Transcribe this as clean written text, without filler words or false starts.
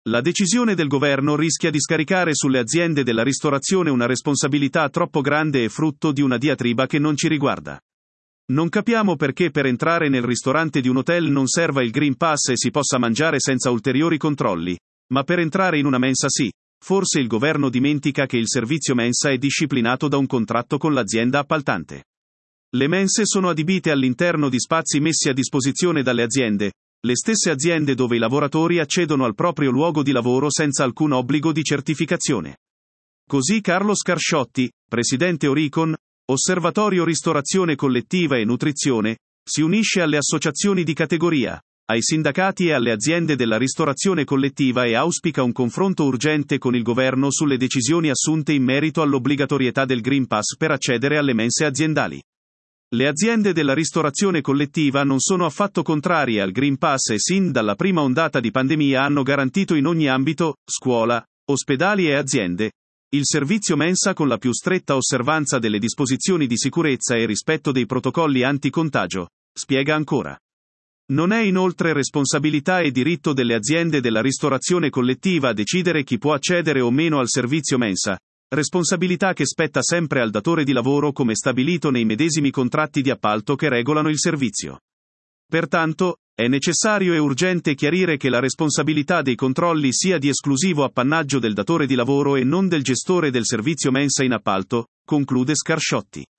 La decisione del governo rischia di scaricare sulle aziende della ristorazione una responsabilità troppo grande e frutto di una diatriba che non ci riguarda. Non capiamo perché per entrare nel ristorante di un hotel non serva il Green Pass e si possa mangiare senza ulteriori controlli, ma per entrare in una mensa sì. Forse il governo dimentica che il servizio mensa è disciplinato da un contratto con l'azienda appaltante. Le mense sono adibite all'interno di spazi messi a disposizione dalle aziende, le stesse aziende dove i lavoratori accedono al proprio luogo di lavoro senza alcun obbligo di certificazione. Così Carlo Scarsciotti, presidente Oricon, Osservatorio Ristorazione Collettiva e Nutrizione, si unisce alle associazioni di categoria, ai sindacati e alle aziende della ristorazione collettiva e auspica un confronto urgente con il governo sulle decisioni assunte in merito all'obbligatorietà del Green Pass per accedere alle mense aziendali. Le aziende della ristorazione collettiva non sono affatto contrarie al Green Pass e sin dalla prima ondata di pandemia hanno garantito in ogni ambito, scuola, ospedali e aziende, il servizio mensa con la più stretta osservanza delle disposizioni di sicurezza e rispetto dei protocolli anti-contagio, spiega ancora. Non è inoltre responsabilità e diritto delle aziende della ristorazione collettiva decidere chi può accedere o meno al servizio mensa, responsabilità che spetta sempre al datore di lavoro come stabilito nei medesimi contratti di appalto che regolano il servizio. Pertanto, è necessario e urgente chiarire che la responsabilità dei controlli sia di esclusivo appannaggio del datore di lavoro e non del gestore del servizio mensa in appalto, conclude Scarsciotti.